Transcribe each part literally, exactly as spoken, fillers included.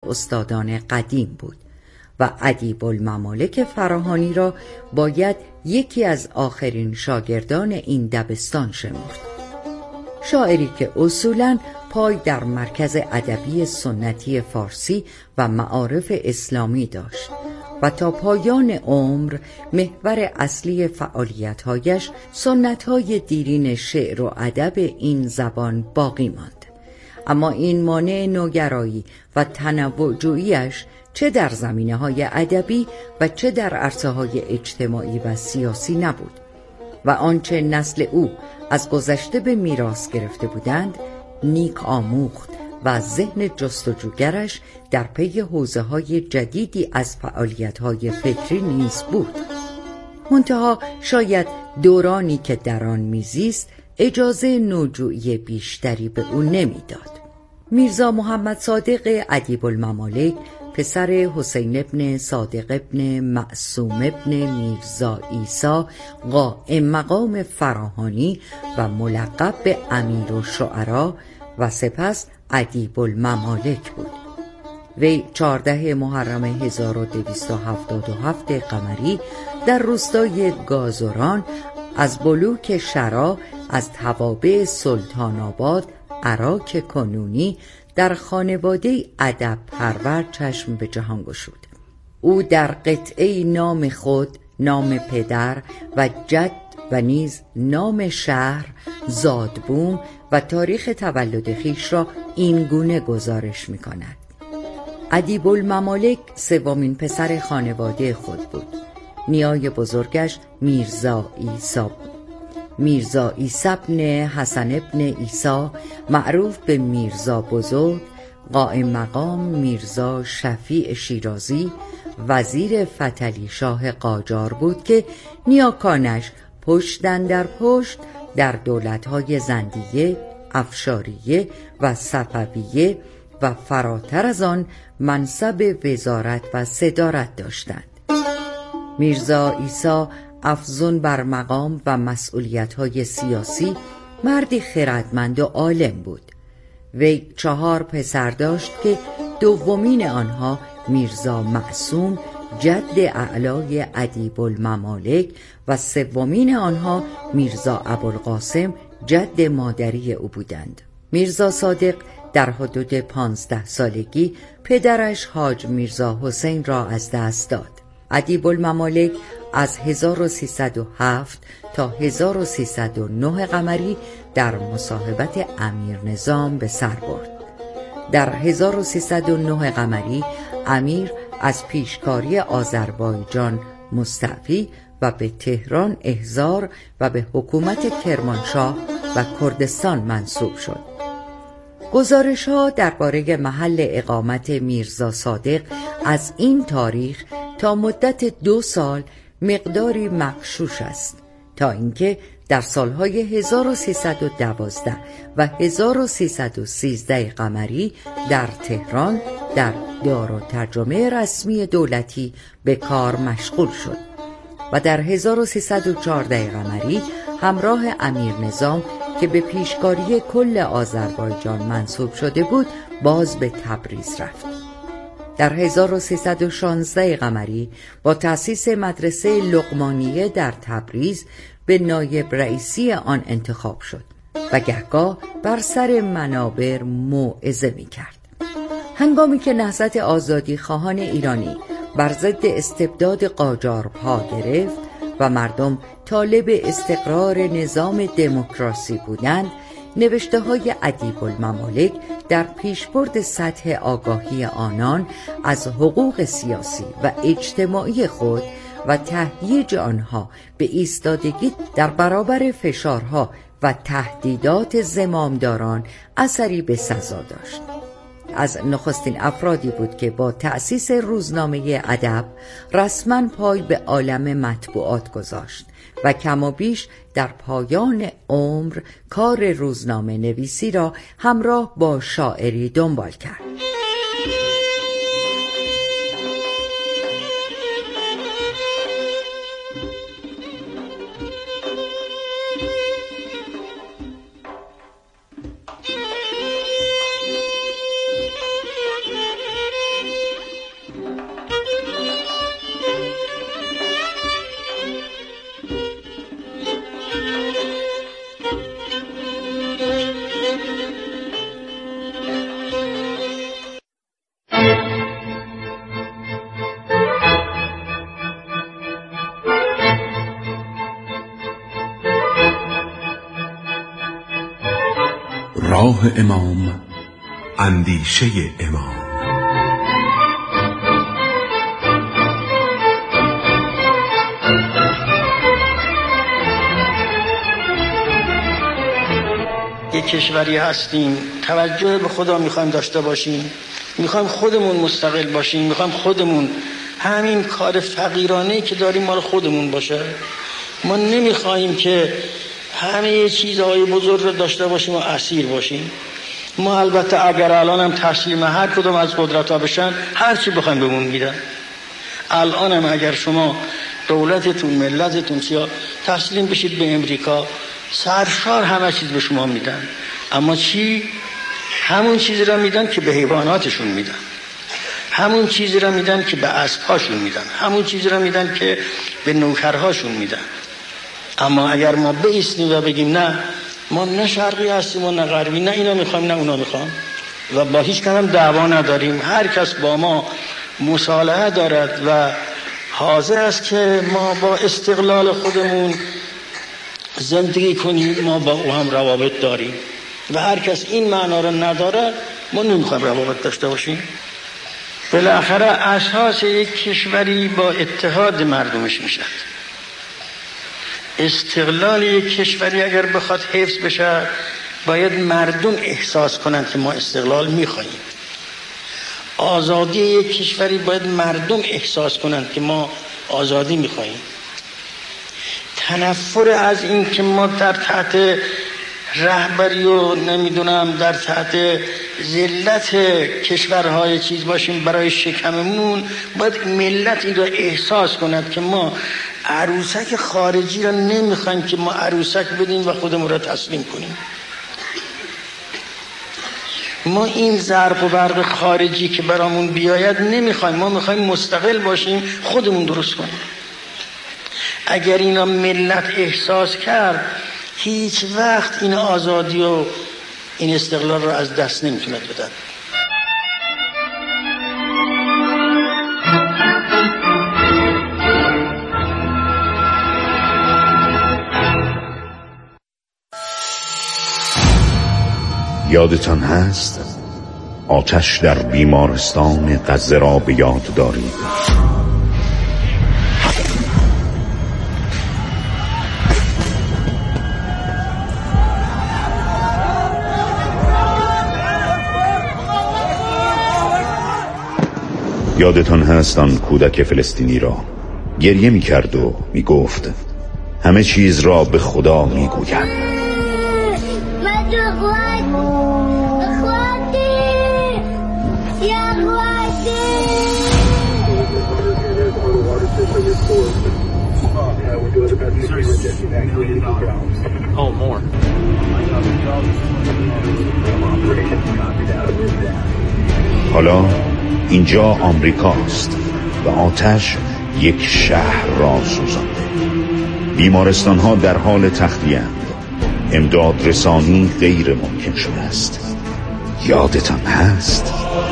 استادان قدیم بود و ادیب الممالک فراهانی را باید یکی از آخرین شاگردان این دبستان شمرد. شاعری که اصولاً پای در مرکز ادبی سنتی فارسی و معارف اسلامی داشت و تا پایان عمر محور اصلی فعالیت‌هایش سنت‌های دیرین شعر و ادب این زبان باقی ماند. اما این مانع نوگرایی و تنوع‌جویی‌اش چه در زمینه‌های ادبی و چه در عرصه‌های اجتماعی و سیاسی نبود و آنچه نسل او از گذشته به میراث گرفته بودند نیک آموخت و ذهن جستجوگرش در پی حوزه‌های جدیدی از فعالیت‌های فکری نیز بود. منتها شاید دورانی که در آن میزیست اجازه نوجویی بیشتری به او نمیداد. میرزا محمد صادق ادیب الممالک پسر حسین ابن صادق ابن معصوم ابن میرزا عیسی قائم مقام فراهانی و ملقب به امیر الشعراء و سپس ادیب الممالک بود. وی چهارده محرم هزار و دویست و هفتاد و هفت قمری در روستای گازران از بلوک شرا از توابع سلطان آباد عراق کنونی در خانواده ادب پرور چشم به جهان گشود. او در قطعه نام خود، نام پدر و جد و نیز نام شهر، زادبوم و تاریخ تولد خویش را این گونه گزارش می کند: ادیب الممالک سومین پسر خانواده خود بود. نیای بزرگش میرزا عیسی بود. میرزا عیسی ابن حسن ابن عیسی معروف به میرزا بزرگ، قائم مقام میرزا شفیع شیرازی وزیر فتحعلی شاه قاجار بود که نیاکانش پشتن در پشت در دولت‌های زندیه، افشاریه و صفویه و فراتر از آن منصب وزارت و صدارت داشتند. میرزا عیسی افزون بر مقام و مسئولیت‌های سیاسی مردی خردمند و عالم بود. وی چهار پسر داشت که دومین آنها میرزا معصوم جد اعلای ادیب الممالک و سومین آنها میرزا ابوالقاسم جد مادری او بودند. میرزا صادق در حدود پانزده سالگی پدرش حاج میرزا حسین را از دست داد. ادیب الممالک از هزار و سیصد و هفت تا هزار و سیصد و نه قمری در مصاحبت امیر نظام به سر برد. در هزار و سیصد و نه قمری امیر از پیشکاری آذربایجان مستعفی و به تهران احضار و به حکومت کرمانشاه و کردستان منصوب شد. گزارش ها درباره محل اقامت میرزا صادق از این تاریخ تا مدت دو سال مقداری مغشوش است، تا اینکه در سالهای هزار و سیصد و دوازده و هزار و سیصد و سیزده قمری در تهران در دارالترجمه رسمی دولتی به کار مشغول شد و در هزار و سیصد و چهارده قمری همراه امیر نظام که به پیشکاری کل آذربایجان منصوب شده بود باز به تبریز رفت. در هزار و سیصد و شانزده قمری با تأسیس مدرسه لقمانیه در تبریز به نایب رئیسی آن انتخاب شد و گهگاه بر سر منابر موعظه می کرد. هنگامی که نهضت آزادی خواهان ایرانی بر ضد استبداد قاجار پا گرفت و مردم طالب استقرار نظام دموکراسی بودند، نوشته های ادیب الممالک در پیشبرد سطح آگاهی آنان از حقوق سیاسی و اجتماعی خود و تهییج آنها به ایستادگی در برابر فشارها و تهدیدات زمامداران اثری به سزا داشت. از نخستین افرادی بود که با تأسیس روزنامه ادب رسما پای به عالم مطبوعات گذاشت و کم و بیش در پایان عمر کار روزنامه نویسی را همراه با شاعری دنبال کرد. نگاه امام، اندیشه امام. یک کشوری هستیم، توجه به خدا میخوایم داشته باشیم، میخوایم خودمون مستقل باشیم، میخوایم خودمون همین کار فقیرانه‌ای که داریم مال خودمون باشه. ما نمیخوایم که همه چیزهای بزرگ رو داشته باشیم و اسیر باشیم. ما البته اگر الان هم تسلیم هر کدوم از قدرت ها بشن هر چی بخوایم بهمون میدن. الان هم اگر شما دولتتون ملتتون سیا تسلیم بشید به امریکا، سرشار همه چیز به شما میدن، اما چی؟ همون چیزی را میدن که به حیواناتشون میدن، همون چیزی را میدن که به اسب‌هاشون میدن، همون چیزی را میدن که به نوکرهاشون میدن. اما اگر ما بایستیم و بگیم نه ما نه شرقی هستیم و نه غربی، نه اینا میخوایم نه اونا میخوام، و با هیچ کدام دعوا نداریم، هر کس با ما مصالحه دارد و حاضر است که ما با استقلال خودمون زندگی کنیم، ما با او هم روابط داریم، و هر کس این معنا رو نداره ما نمیخوایم روابط داشته باشیم. بالاخره اساس یک کشوری با اتحاد مردمش میشد. استقلال یک کشوری اگر بخواد حفظ بشه باید مردم احساس کنند که ما استقلال میخوایم. آزادی یک کشوری باید مردم احساس کنند که ما آزادی میخوایم. تنفر از این که ما در تحت رهبری و نمیدونم در تحت ذلت کشورهای چیز باشیم برای شکممون، باید ملت این را احساس کند که ما عروسک خارجی را نمیخوایم که ما عروسک بدیم و خودمون را تسلیم کنیم. ما این ضرب و برق خارجی که برامون بیاید نمیخوایم، ما میخوایم مستقل باشیم، خودمون درست کنیم. اگر اینا ملت احساس کرد هیچ وقت این آزادی و این استقلال رو از دست نمیتوند بدن. یادتان هست آتش در بیمارستان غزه را به یاد دارید. یادتان هست آن کودک فلسطینی را گریه می کرد و می گفت همه چیز را به خدا می گویم. Oh, more. حالا اینجا آمریکاست و آتش یک شهر را سوزانده. بیمارستان ها در حال تخلیه اند. امداد رسانی غیر ممکن شده است. یادتان هست؟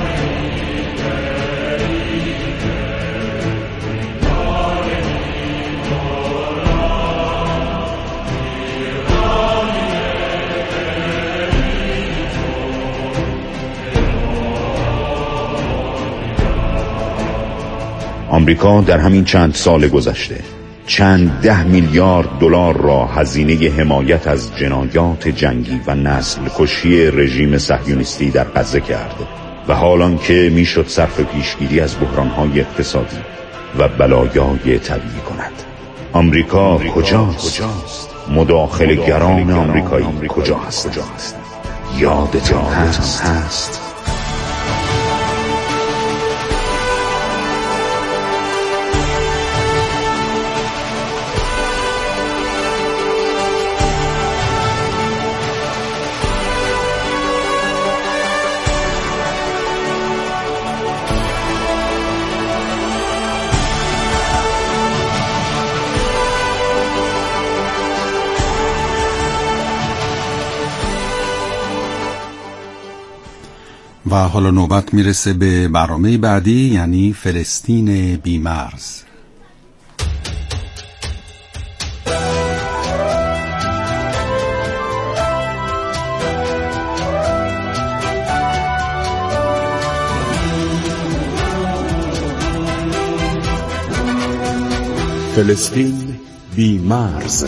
آمریکا در همین چند سال گذشته چند ده میلیارد دلار را هزینه حمایت از جنایات جنگی و نسل کشی رژیم صهیونیستی در غزه کرد و حالان که میشد صرف پیشگیری از بحران‌های اقتصادی و بلایای طبیعی کند. آمریکا کجاست؟ مداخله گران آمریکایی کجا هستند؟ یادتان هست؟ و حالا نوبت میرسه به برنامه بعدی، یعنی فلسطین بی‌مرز. فلسطین بی مرز.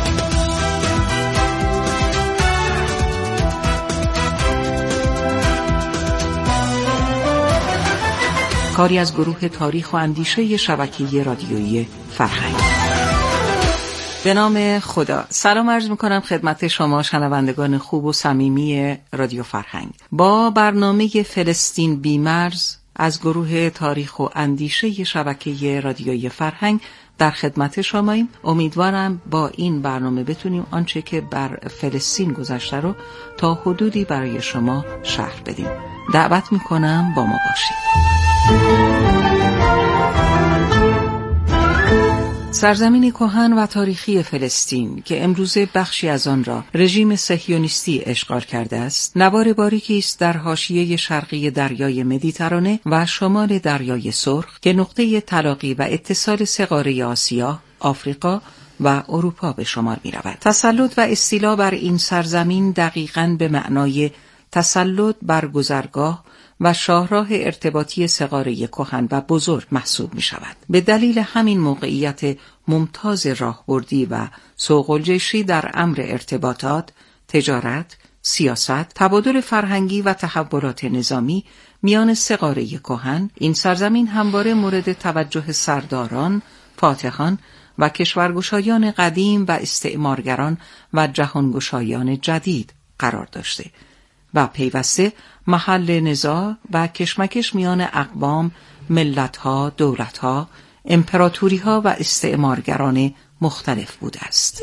کاری از گروه تاریخ و اندیشه شبکه رادیویی فرهنگ. به نام خدا. سلام عرض میکنم خدمت شما شنوندگان خوب و صمیمی رادیو فرهنگ. با برنامه فلسطین بی مرز از گروه تاریخ و اندیشه شبکه رادیویی فرهنگ در خدمت شماییم. امیدوارم با این برنامه بتونیم آنچه که بر فلسطین گذشته رو تا حدودی برای شما شرح بدیم. دعوت میکنم با ما باشید. سرزمین کهن و تاریخی فلسطین که امروزه بخشی از آن را رژیم صهیونیستی اشغال کرده است، نوار باریکی است در حاشیه شرقی دریای مدیترانه و شمال دریای سرخ که نقطه تلاقی و اتصال سه قاره آسیا، آفریقا و اروپا به شمار می رود. تسلط و استیلا بر این سرزمین دقیقاً به معنای تسلط بر گذرگاه و شاهراه ارتباطی سه قاره کهن و بزرگ محسوب می شود. به دلیل همین موقعیت ممتاز راهبردی و سوق‌الجیشی در امر ارتباطات، تجارت، سیاست، تبادل فرهنگی و تحولات نظامی میان سه قاره کهن، این سرزمین همواره مورد توجه سرداران، فاتحان و کشورگشایان قدیم و استعمارگران و جهانگشایان جدید قرار داشته و پیوسته محل نزاع و کشمکش میان اقوام، ملت‌ها، دولت‌ها، امپراتوری‌ها و استعمارگران مختلف بوده است.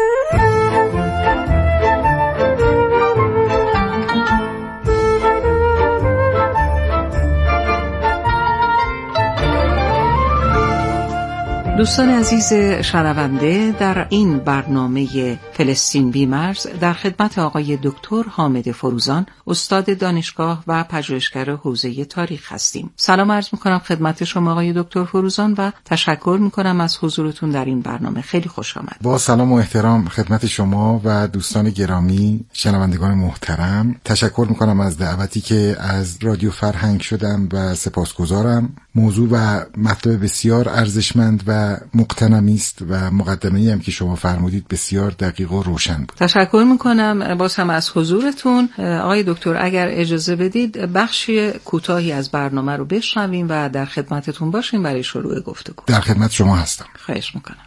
دوستان عزیز شنونده، در این برنامه فلسطین بی مرز در خدمت آقای دکتر حامد فروزان، استاد دانشگاه و پژوهشگر حوزه تاریخ هستیم. سلام عرض میکنم خدمت شما آقای دکتر فروزان و تشکر میکنم از حضورتون در این برنامه. خیلی خوش آمد. با سلام و احترام خدمت شما و دوستان گرامی، شنوندگان محترم. تشکر میکنم از دعوتی که از رادیو فرهنگ شدم و سپاسگزارم. موضوع و مطلب بسیار ارزشمند و مقتنمی است و مقدمه‌ای هم که شما فرمودید بسیار دقیق و روشن بود. تشکر میکنم باز هم از حضورتون. آقای دکتر اگر اجازه بدید بخش کوتاهی از برنامه رو بشنویم و در خدمتتون باشیم برای شروع گفتگو. در خدمت شما هستم. خواهش میکنم.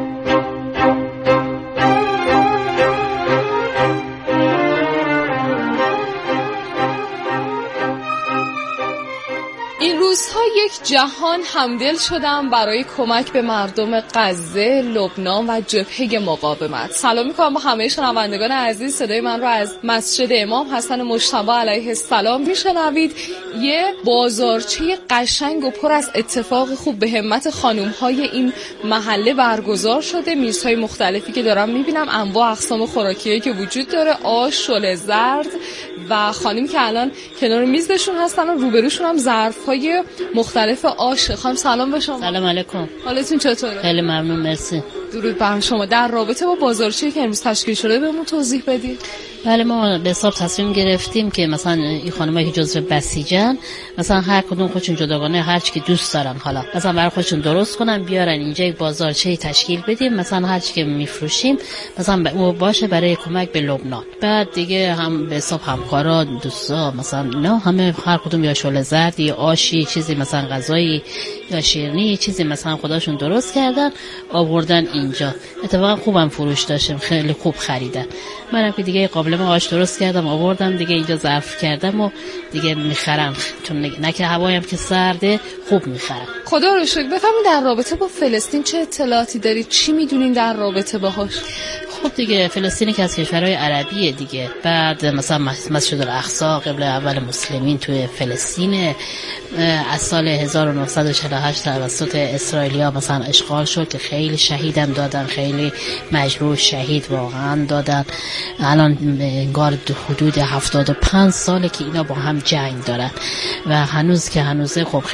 این روزها یک جهان همدل شدم برای کمک به مردم غزه، لبنان و جبهه مقاومت. سلام میکنم با همه شنوندگان عزیز. صدای من رو از مسجد امام حسن مجتبی علیه السلام میشنوید. یه بازارچه قشنگ و پر از اتفاق خوب به همت خانم‌های این محله برگزار شده. میزهای مختلفی که دارم میبینم، انواع اقسام خوراکیایی که وجود داره، آش، شل زرد و خانم که الان کنار میزشون هستن و روبروشون هم ظرف‌های مختلف آش. خانم سلام به شما. سلام علیکم. حالتون چطوره؟ خیلی ممنون، مرسی. درود بر شما. در رابطه با بازارچه‌ای که امروز تشکیل شده بهمون توضیح بدید. بله، ما به حساب تصمیم گرفتیم که مثلا این خانمایی که جزو بسیجن مثلا هر کدوم خودشون جداگانه هر چی که دوست دارن، حالا مثلا برای خودشون درست کنن بیارن اینجا یک بازارچه‌ای تشکیل بدیم، مثلا هر چی که میفروشیم مثلا او باشه برای کمک به لبنان. بعد دیگه هم به حساب همکارا، دوستا، مثلا نه همه هر کدوم یا شل زرد یا آشی، چیزی مثلا غذایی یا شیرینی، چیزی مثلا خودشون درست کردن آوردن اینجا. اتفاقا خوبم فروش داشتیم، خیلی خوب خریدن. منم که دیگه قابلمه آش درست کردم آوردم دیگه اینجا ظرف کردم و دیگه میخرم، چون نه که هوایم که سرده خوب میخرم. خدا رو شکر. بفهمید در رابطه با فلسطین چه اطلاعاتی دارید؟ چی میدونین در رابطه باهاش؟ خب دیگه فلسطین که از کشورهای عربیه دیگه. بعد مثلا مسجد الاقصی قبل اول مسلمین توی فلسطین از سال هزار و نهصد و چهل و هشت توسط اسرائیلیا مثلا اشغال شد که خیلی شهیدم دادن، خیلی مجروح شهید واقعا دادن. الان انگار حدود هفتاد و پنج ساله که اینا با هم جنگ دارن و هنوز که هنوزه خب خیلی ها رو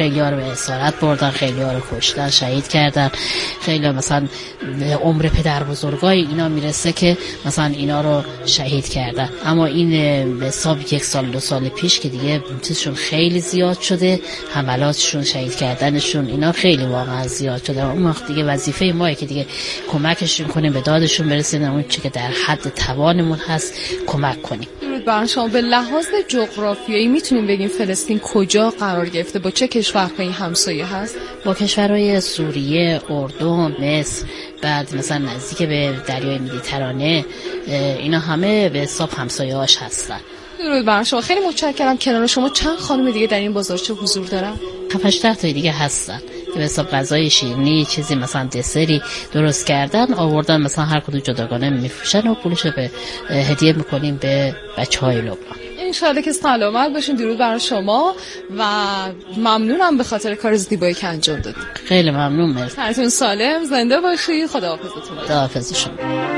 به اسارت بردن، خیلی ها رو کشتن، شهید کردن. خیلی مثلا عمر پدر بزرگای اینا میرسه که مثلا اینا رو شهید کردن. اما این به حساب یک سال دو سال پیش که دیگه چیزشون خیلی زیاد شده، حملاتشون، شهید کردنشون، اینا خیلی واقعا زیاد شده. اون وقت دیگه وظیفه ما که دیگه کمکشون کنیم، به دادشون برسیم، اون چیزی که در حد توانمون هست کمک کنیم. درود بر شما. به لحاظ جغرافیایی میتونیم بگیم فلسطین کجا قرار گرفته؟ با چه کشورهایی همسایه هست؟ با کشورهای سوریه، اردن، مصر، بعد مثلا نزدیک به دریای مدیترانه، اینا همه به حساب همسایه‌هاش هستن. درود بر شما. خیلی متشکرم. کنار شما چند خانم دیگه در این بازارچه حضور دارن؟ هفت هشت تا دیگه هستن که به حساب غذای شیرینی، چیزی مثلا دسری درست کردن، آوردن، مثلا هر کدوم جداگانه میفروشن و پولشو به هدیه میکنیم به بچهای لبنان. انشالله که سلامت باشین. درود بر شما و ممنونم به خاطر کار زیبایی که انجام دادید. خیلی ممنون. مرسی. هرتون سالم زنده باشید. خداحافظتون. خداحافظ شما.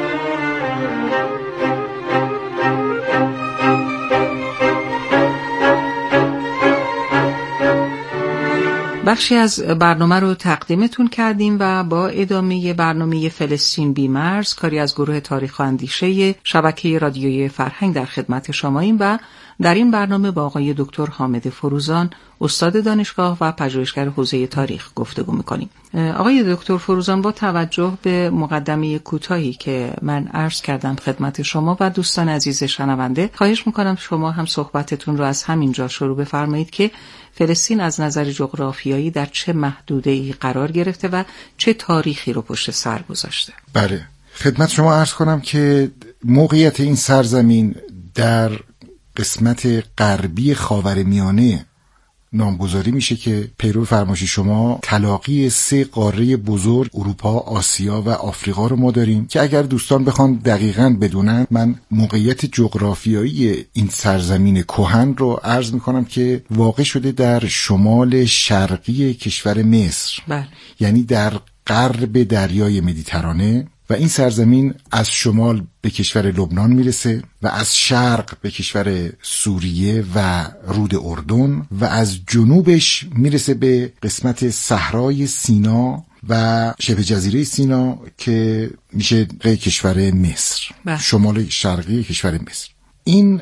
بخشی از برنامه رو تقدیمتون کردیم و با ادامه برنامه فلسطین بی مرز، کاری از گروه تاریخ و اندیشه شبکه رادیویی فرهنگ در خدمت شماییم و در این برنامه با آقای دکتر حامد فروزان، استاد دانشگاه و پژوهشگر حوزه تاریخ گفتگو می‌کنیم. آقای دکتر فروزان، با توجه به مقدمه کوتاهی که من عرض کردم خدمت شما و دوستان عزیز شنونده، خواهش می‌کنم شما هم صحبتتون رو از همینجا شروع بفرمایید که فلسطین از نظر جغرافیایی در چه محدوده‌ای قرار گرفته و چه تاریخی رو پشت سر گذاشته. بله، خدمت شما عرض کنم که موقعیت این سرزمین در قسمت غربی خاورمیانه نامگذاری میشه که پیرو فرمایش شما تلاقی سه قاره بزرگ اروپا، آسیا و آفریقا رو ما داریم که اگر دوستان بخوان دقیقاً بدونن، من موقعیت جغرافیایی این سرزمین کهن رو عرض میکنم که واقع شده در شمال شرقی کشور مصر. بله. یعنی در غرب دریای مدیترانه و این سرزمین از شمال به کشور لبنان میرسه و از شرق به کشور سوریه و رود اردن و از جنوبش میرسه به قسمت صحرای سینا و شبه جزیره سینا که میشه کشور مصر. بله. شمال شرقی کشور مصر. این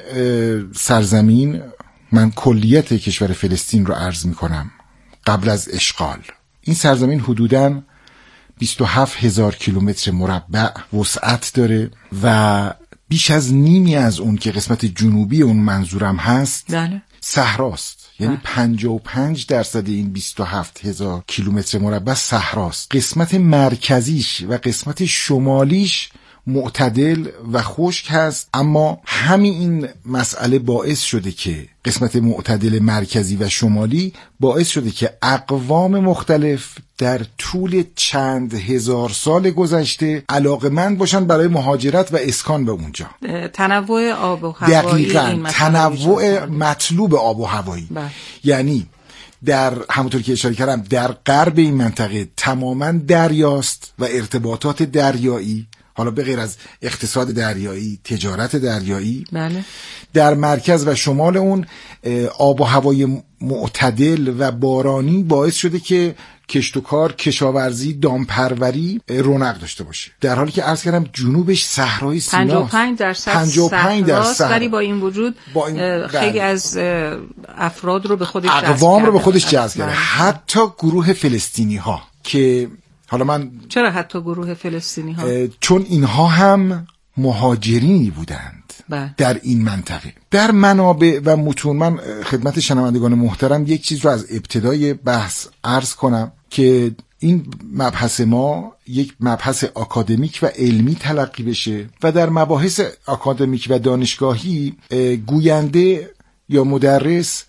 سرزمین، من کلیت کشور فلسطین رو عرض میکنم قبل از اشغال. این سرزمین حدوداً بیست و هفت هزار کیلومتر مربع وسعت داره و بیش از نیمی از اون که قسمت جنوبی اون منظورم هست بله. صحراست. یعنی بله. پنجاه و پنج درصد این بیست و هفت هزار کیلومتر مربع صحراست. قسمت مرکزیش و قسمت شمالیش معتدل و خشک هست، اما همین این مسئله باعث شده که قسمت معتدل مرکزی و شمالی باعث شده که اقوام مختلف در طول چند هزار سال گذشته علاقمند باشن برای مهاجرت و اسکان به اونجا. تنوع آب و هوایی، دقیقاً تنوع مطلوب آب و هوایی. بله. یعنی در همونطور که اشاره کردم در غرب این منطقه تماماً دریاست و ارتباطات دریایی، حالا به غیر از اقتصاد دریایی، تجارت دریایی. بله. در مرکز و شمال اون آب و هوای معتدل و بارانی باعث شده که کشت و کار، کشاورزی، دامپروری رونق داشته باشه، در حالی که عرض کردم جنوبش صحرای سیناست. پنجاه و پنج درصد صحراست، ولی با این وجود با این خیلی از افراد رو به خودش جذب اقوام رو به خودش جذب کرده، حتی گروه فلسطینی ها که حالا من چرا حتی گروه فلسطینی ها؟ چون اینها هم مهاجرینی بودند بله. در این منطقه. در منابع و متون، من خدمت شنوندگان محترم یک چیز رو از ابتدای بحث عرض کنم که این مبحث ما یک مبحث آکادمیک و علمی تلقی بشه و در مباحث آکادمیک و دانشگاهی گوینده یا مدرس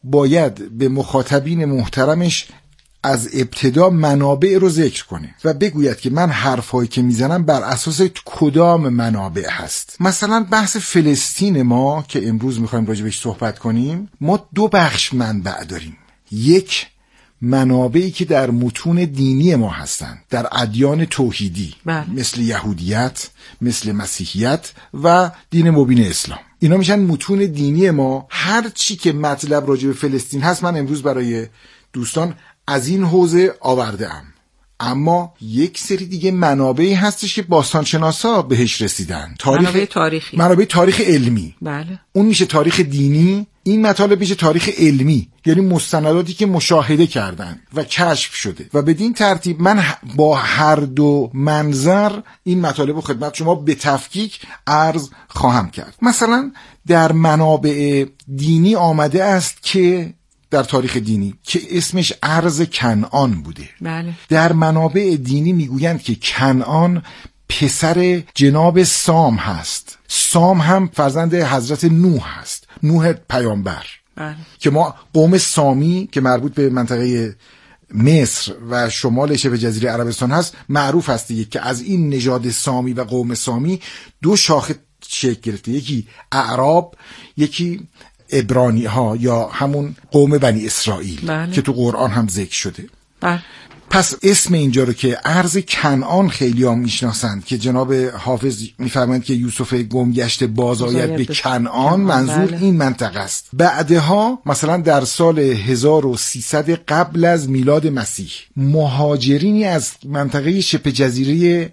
باید به مخاطبین محترمش از ابتدا منابع رو ذکر کنه و بگوید که من حرفایی که میزنم بر اساس کدام منابع هست. مثلا بحث فلسطین ما که امروز میخوایم راجبش صحبت کنیم، ما دو بخش منبع داریم. یک، منابعی که در متون دینی ما هستند، در ادیان توحیدی بله. مثل یهودیت، مثل مسیحیت و دین مبین اسلام. اینا میشن متون دینی ما. هر چی که مطلب راجب فلسطین هست من امروز برای دوستان از این حوزه آورده‌ام، اما یک سری دیگه منابعی هستش که باستانشناسا بهش رسیدن. تاریخ منابع تاریخی، منابع تاریخ علمی. بله. اون میشه تاریخ دینی، این مطالب میشه تاریخ علمی، یعنی مستنداتی که مشاهده کردن و کشف شده و بدین ترتیب من با هر دو منظر این مطالب رو خدمت شما به تفکیک عرض خواهم کرد. مثلا در منابع دینی آمده است که در تاریخ دینی که اسمش ارض کنعان بوده. بله. در منابع دینی میگویند که کنعان پسر جناب سام هست. سام هم فرزند حضرت نوح هست، نوح پیامبر. بله. که ما قوم سامی که مربوط به منطقه مصر و شمال شبه جزیره عربستان هست معروف هست دیگه که از این نژاد سامی و قوم سامی دو شاخه شکل گرفته، یکی اعراب، یکی عبرانی ها یا همون قوم بنی اسرائیل. بله. که تو قرآن هم ذکر شده. بله. پس اسم اینجا رو که ارض کنعان خیلی هم میشناسند که جناب حافظ میفرمایند که یوسف گمگشت باز آید به کنعان، منظور بله. این منطقه است. بعدها مثلا در سال هزار و سیصد قبل از میلاد مسیح مهاجرینی از منطقه شبه جزیره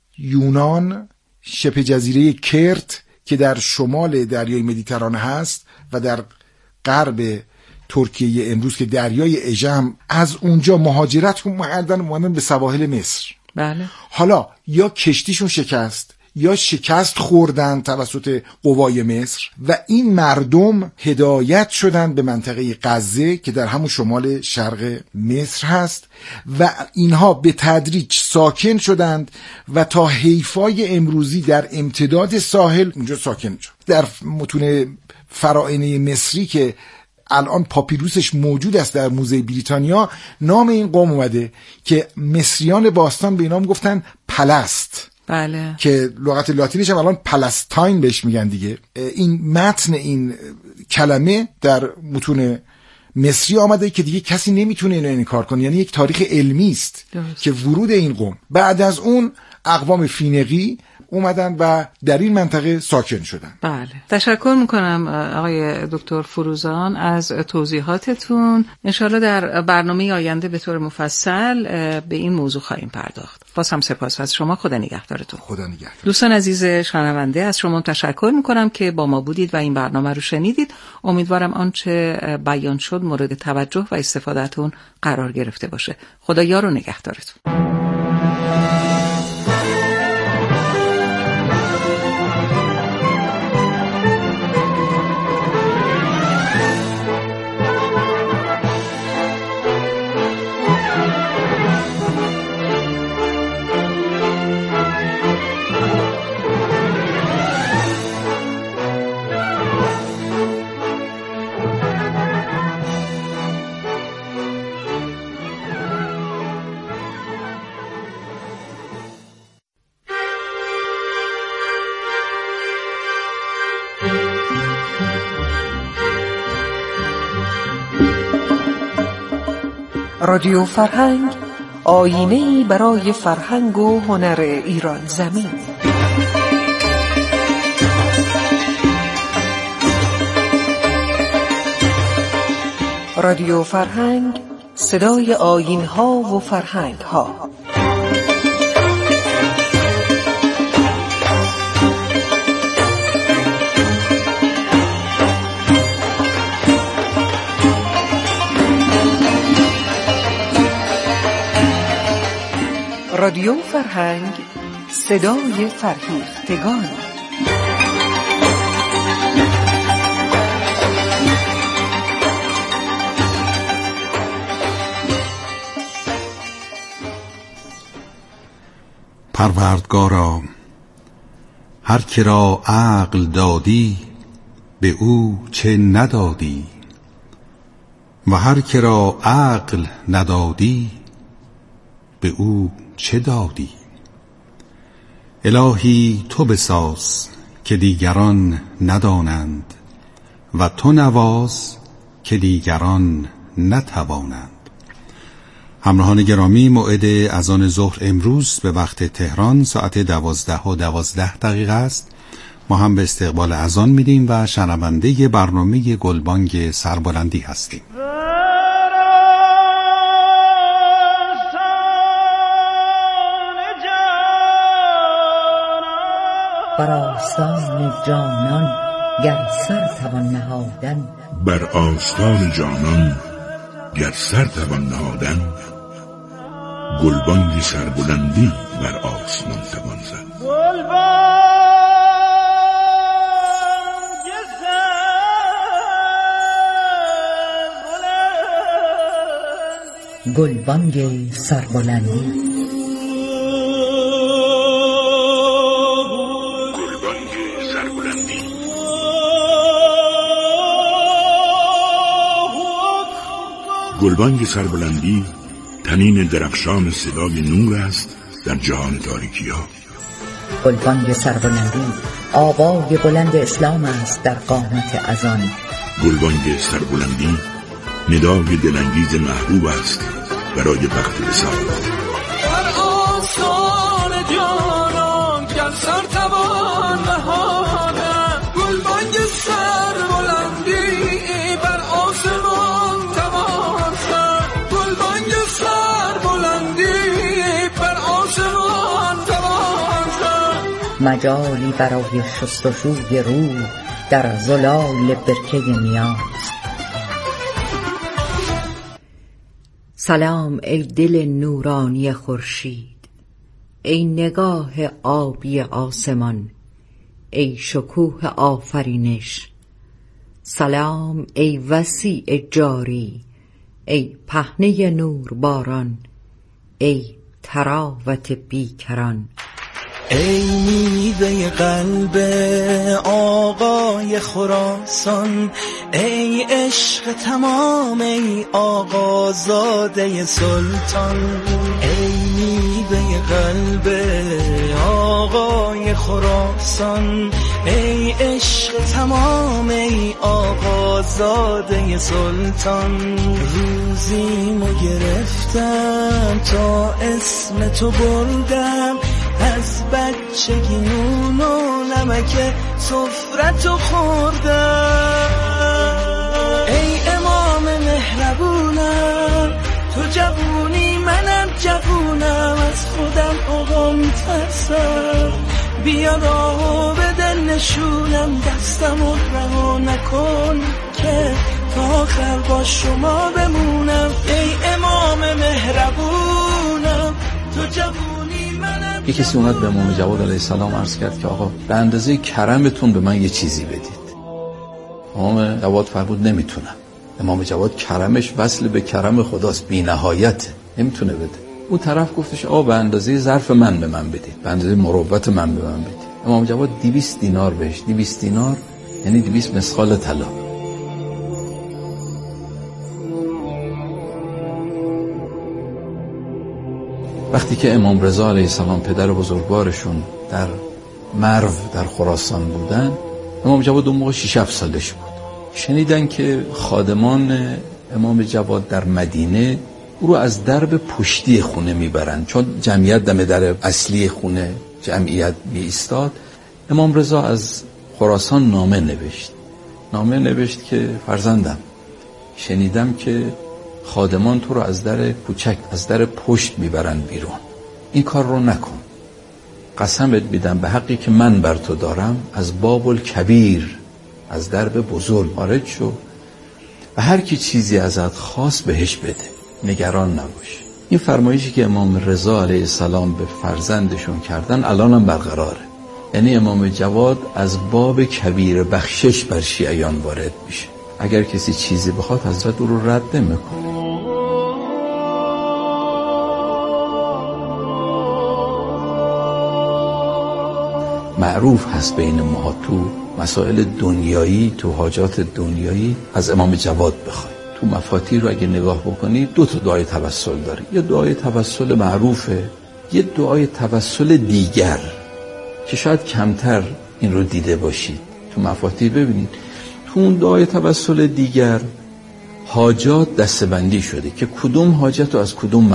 یونان، شبه جزیره کرت که در شمال دریای مدیترانه هست و در غرب ترکیه امروز که دریای اژه هم، از اونجا مهاجرت کردن اومدن به سواحل مصر. بله. حالا یا کشتیشون شکست یا شکست خوردن توسط قوای مصر و این مردم هدایت شدن به منطقه غزه که در همون شمال شرق مصر هست و اینها به تدریج ساکن شدند و تا حیفای امروزی در امتداد ساحل اونجا ساکن شد. در متون فرائنه مصری که الان پاپیروسش موجود است در موزه بریتانیا، نام این قوم اومده که مصریان باستان به اینام گفتن پلست. بله. که لغت لاتینش هم الان پلستاین بهش میگن دیگه. این متن این کلمه در متون مصری آمده که دیگه کسی نمیتونه اینو انکار کنه، یعنی یک تاریخ علمی است که ورود این قوم. بعد از اون اقوام فینقی اومدن و در این منطقه ساکن شدن. بله. تشکر میکنم آقای دکتر فروزان از توضیحاتتون. انشالله در برنامه آینده به طور مفصل به این موضوع خواهیم پرداخت. باز هم سپاس از شما. خدا نگهدارتون. خدا نگهدار. دوستان عزیز شنونده، از شما تشکر میکنم که با ما بودید و این برنامه رو شنیدید. امیدوارم آنچه بیان شد مورد توجه و استفادهتون قرار گرفته باشه. خدا یار و نگهدارتون. رادیو فرهنگ، آینه‌ای برای فرهنگ و هنر ایران زمین. رادیو فرهنگ، صدای آیین‌ها و فرهنگ‌ها. رادیو فرهنگ، صدای فرهیختگان. پروردگارا، هر که را عقل دادی به او چه ندادی و هر که را عقل ندادی به او چه دادی؟ الهی تو بساز که دیگران ندانند و تو نواز که دیگران نتوانند. همراهان گرامی، موعد اذان ظهر امروز به وقت تهران ساعت دوازده و دوازده دقیقه است. ما هم به استقبال اذان میدیم و شنونده برنامه گلبانگ سربلندی هستیم. آستان جانان گر سر توان نهادن، بر آستان جانان گر سر توان نهادن، گلبانگ سربلندی بر آسمان توان زد. گلبانگ سربلندی. گلبانگ سربلندی تنین درخشان صدای نور است در جهان تاریکی ها. گلبانگ سربلندی آوای بلند اسلام است در قامت اذان. گلبانگ سربلندی ندای دلانگیز محبوب است برای وقت وصال. بر آستان جانان گر سر توان نهادن، گلبانگ سربلندی بر آسمان توان زد. گلبانگ سربلندی بر آسمان توان زد. مجالی برای شستشوی روح در زلال برکه نیاز. سلام ای دل نورانی خورشید، ای نگاه آبی آسمان، ای شکوه آفرینش. سلام ای وسیع جاری، ای پهنه نور باران، ای تراوت بیکران. ای میوه قلب آقای خراسان، ای عشق تمام، ای آقازاده سلطان. ای میوه قلب آقای خراسان، ای عشق تمام، ای آقازاده سلطان. روزیمو گرفتم تا اسم تو بردم، از بچگی نون و نمک سفرتو خوردم. ای امام مهربونم، تو جوونی منم جوونم، از خودم آقا میترسم. بیا راهو بده نشونم، دستمو رها نکن که تا آخر با شما بمونم. ای امام مهربونم، تو جوونی منم. یکی کسی اومد به امام جواد علیه السلام عرض کرد که آقا به اندازه کرمتون به من یه چیزی بدید. امام جواد فرمود نمیتونم. امام جواد کرمش وصل به کرم خداست، بی نهایته، نمیتونه بده. اون طرف گفتش آقا به اندازه ظرف من به من بدید، به اندازه مروت من به من بدید. امام جواد دویست دینار بهش. دویست دینار یعنی دویست مسخال طلا. وقتی که امام رضا علیه السلام پدر بزرگوارشون در مرو در خراسان بودن، امام جواد اون موقع شش هفت سالش بود. شنیدن که خادمان امام جواد در مدینه او رو از درب پشتی خونه میبرن، چون جمعیت دم در اصلی خونه جمعیت می ایستاد. امام رضا از خراسان نامه نوشت. نامه نوشت که فرزندم، شنیدم که خادمان تو رو از در کوچک، از در پشت میبرن بیرون. این کار رو نکن. قسمت میدم به حقی که من بر تو دارم، از باب الکبیر، از درب بزرگ خارج شو و هر کی چیزی ازت خواست بهش بده، نگران نباش. این فرمایشی که امام رضا علیه السلام به فرزندشون کردن الان هم برقراره. یعنی امام جواد از باب کبیر بخشش بر شیعیان وارد میشه. اگر کسی چیزی بخواد حضرت او رو رد نمیکنه. معروف هست بین ما تو مسائل دنیایی، تو حاجات دنیایی از امام جواد بخوای. تو مفاتیح رو اگه نگاه بکنی دو تا دعای توسل داره. یه دعای توسل معروفه، یه دعای توسل دیگر که شاید کمتر این رو دیده باشید. تو مفاتیح ببینید تو اون دعای توسل دیگر حاجات دستبندی شده که کدوم حاجت رو از کدوم